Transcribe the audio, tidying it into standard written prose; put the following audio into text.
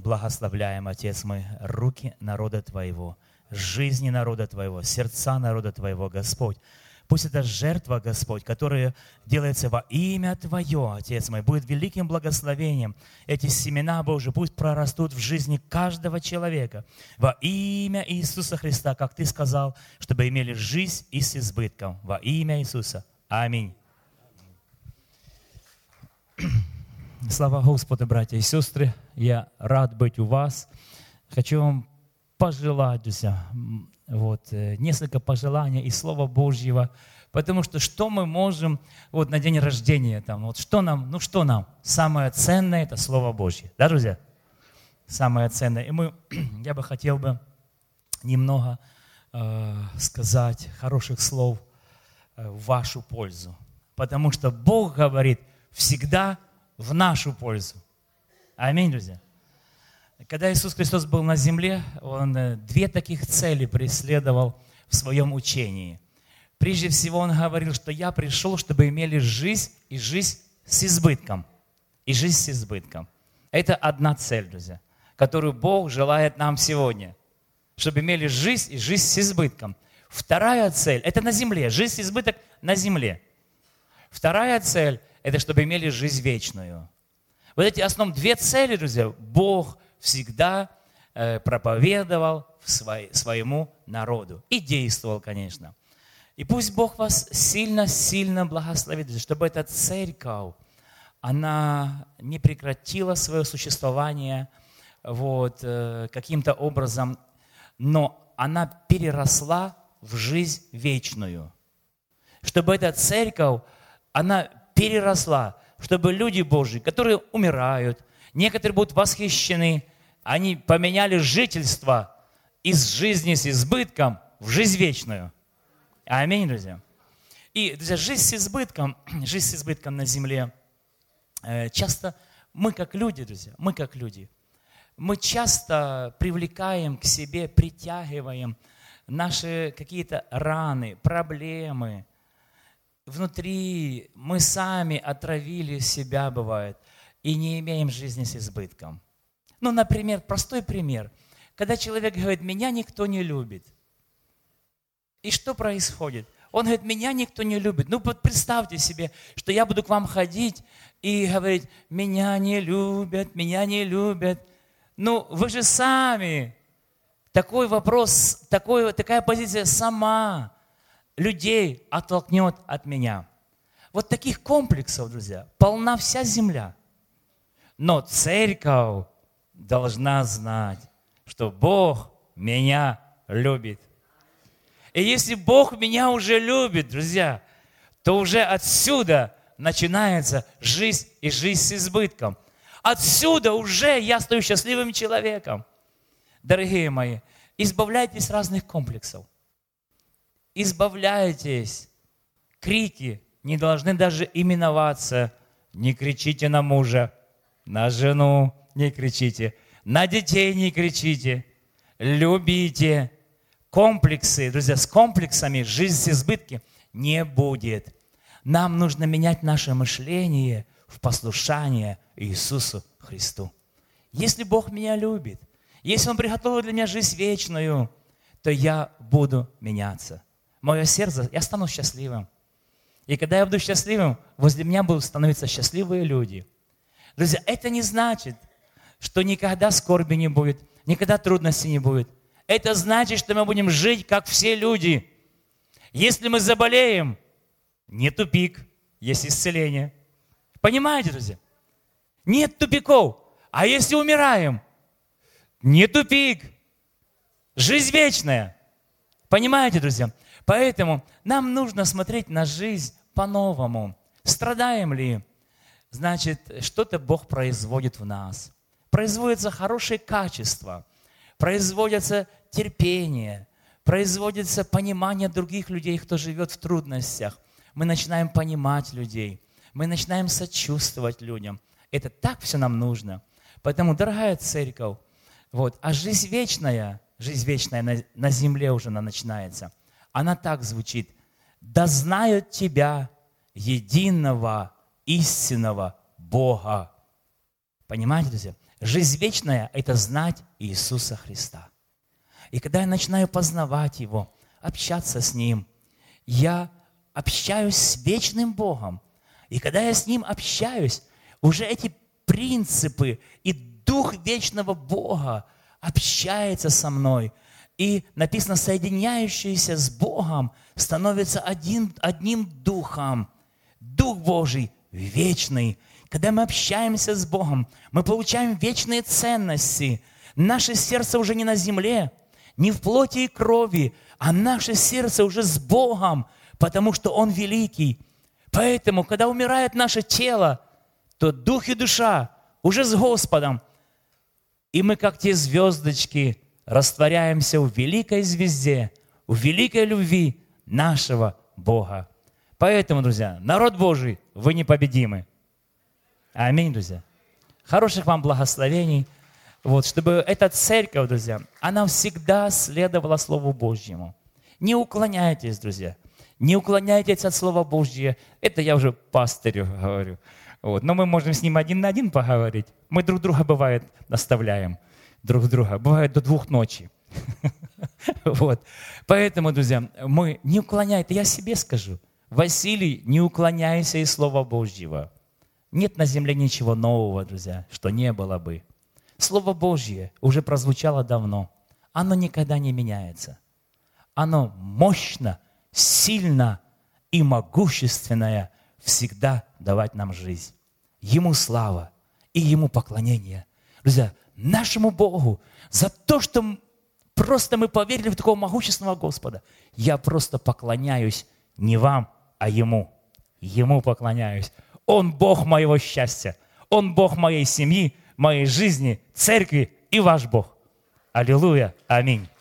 благословляем, Отец мой, руки народа Твоего, жизни народа Твоего, сердца народа Твоего, Господь. Пусть эта жертва, Господь, которая делается во имя Твое, Отец мой, будет великим благословением. Эти семена Божьи пусть прорастут в жизни каждого человека. Во имя Иисуса Христа, как Ты сказал, чтобы имели жизнь и с избытком. Во имя Иисуса. Аминь. Слава Господу, братья и сестры. Я рад быть у вас. Хочу вам пожелать, друзья, несколько пожеланий из Слова Божьего, потому что мы можем на день рождения, что нам? Самое ценное – это Слово Божье. Да, друзья? Самое ценное. И я бы хотел немного сказать хороших слов в вашу пользу, потому что Бог говорит всегда в нашу пользу. Аминь, друзья. Когда Иисус Христос был на земле, Он две таких цели преследовал в Своем учении. Прежде всего, Он говорил, что я пришел, чтобы имели жизнь и жизнь с избытком. И жизнь с избытком. Это одна цель, друзья, которую Бог желает нам сегодня. Чтобы имели жизнь и жизнь с избытком. Вторая цель – это на земле. Жизнь и избыток на земле. Вторая цель – это чтобы имели жизнь вечную. Вот эти основные две цели, друзья, Бог всегда проповедовал своему народу. И действовал, конечно. И пусть Бог вас сильно-сильно благословит, чтобы эта церковь, она не прекратила свое существование каким-то образом, но она переросла в жизнь вечную. Чтобы эта церковь, она переросла, чтобы люди Божьи, которые умирают, некоторые будут восхищены, они поменяли жительство из жизни с избытком в жизнь вечную. Аминь, друзья. И, друзья, жизнь с избытком на земле, часто мы как люди, друзья, мы часто привлекаем к себе, притягиваем наши какие-то раны, проблемы. Внутри мы сами отравили себя, бывает, и не имеем жизни с избытком. Например, простой пример. Когда человек говорит, меня никто не любит. И что происходит? Он говорит, меня никто не любит. Представьте себе, что я буду к вам ходить и говорить, меня не любят, меня не любят. Вы же сами. Такой вопрос, такая позиция сама людей оттолкнет от меня. Вот таких комплексов, друзья, полна вся земля. Но церковь должна знать, что Бог меня любит. И если Бог меня уже любит, друзья, то уже отсюда начинается жизнь и жизнь с избытком. Отсюда уже я стою счастливым человеком. Дорогие мои, избавляйтесь разных комплексов. Избавляйтесь. Крики не должны даже именоваться. Не кричите на мужа, на жену не кричите, на детей не кричите. Любите. Комплексы, друзья, с комплексами жизнь с избытком не будет. Нам нужно менять наше мышление в послушание Иисусу Христу. Если Бог меня любит, если Он приготовил для меня жизнь вечную, то я буду меняться. Мое сердце, я стану счастливым. И когда я буду счастливым, возле меня будут становиться счастливые люди. Друзья, это не значит, что никогда скорби не будет, никогда трудностей не будет. Это значит, что мы будем жить, как все люди. Если мы заболеем, не тупик, есть исцеление. Понимаете, друзья? Нет тупиков. А если умираем, не тупик, жизнь вечная. Понимаете, друзья? Поэтому нам нужно смотреть на жизнь по-новому. Страдаем ли? Значит, что-то Бог производит в нас. Производятся хорошие качества, производятся терпение, производится понимание других людей, кто живет в трудностях. Мы начинаем понимать людей, мы начинаем сочувствовать людям. Это так все нам нужно. Поэтому, дорогая церковь, а жизнь вечная на земле уже она начинается. Она так звучит. Да знают тебя, единого, истинного Бога. Понимаете, друзья? Жизнь вечная – это знать Иисуса Христа. И когда я начинаю познавать Его, общаться с Ним, я общаюсь с вечным Богом. И когда я с Ним общаюсь, уже эти принципы и Дух вечного Бога общается со мной. И написано, соединяющиеся с Богом становятся одним Духом. Дух Божий вечный. Когда мы общаемся с Богом, мы получаем вечные ценности. Наше сердце уже не на земле, не в плоти и крови, а наше сердце уже с Богом, потому что Он великий. Поэтому, когда умирает наше тело, то дух и душа уже с Господом. И мы, как те звездочки, растворяемся в великой звезде, в великой любви нашего Бога. Поэтому, друзья, народ Божий, вы непобедимы. Аминь, друзья. Хороших вам благословений. Чтобы эта церковь, друзья, она всегда следовала Слову Божьему. Не уклоняйтесь, друзья. Не уклоняйтесь от Слова Божьего. Это я уже пастырю говорю. Но мы можем с ним один на один поговорить. Мы друг друга, бывает, наставляем. Друг друга. Бывает до 2 ночи. Поэтому, друзья, мы не уклоняйтесь. Я себе скажу. Василий, не уклоняйся из Слова Божьего. Нет на земле ничего нового, друзья, что не было бы. Слово Божье уже прозвучало давно. Оно никогда не меняется. Оно мощно, сильно и могущественное всегда давать нам жизнь. Ему слава и Ему поклонение. Друзья, нашему Богу за то, что просто мы поверили в такого могущественного Господа, я просто поклоняюсь не вам, а Ему. Ему поклоняюсь. Он Бог моего счастья. Он Бог моей семьи, моей жизни, церкви и ваш Бог. Аллилуйя. Аминь.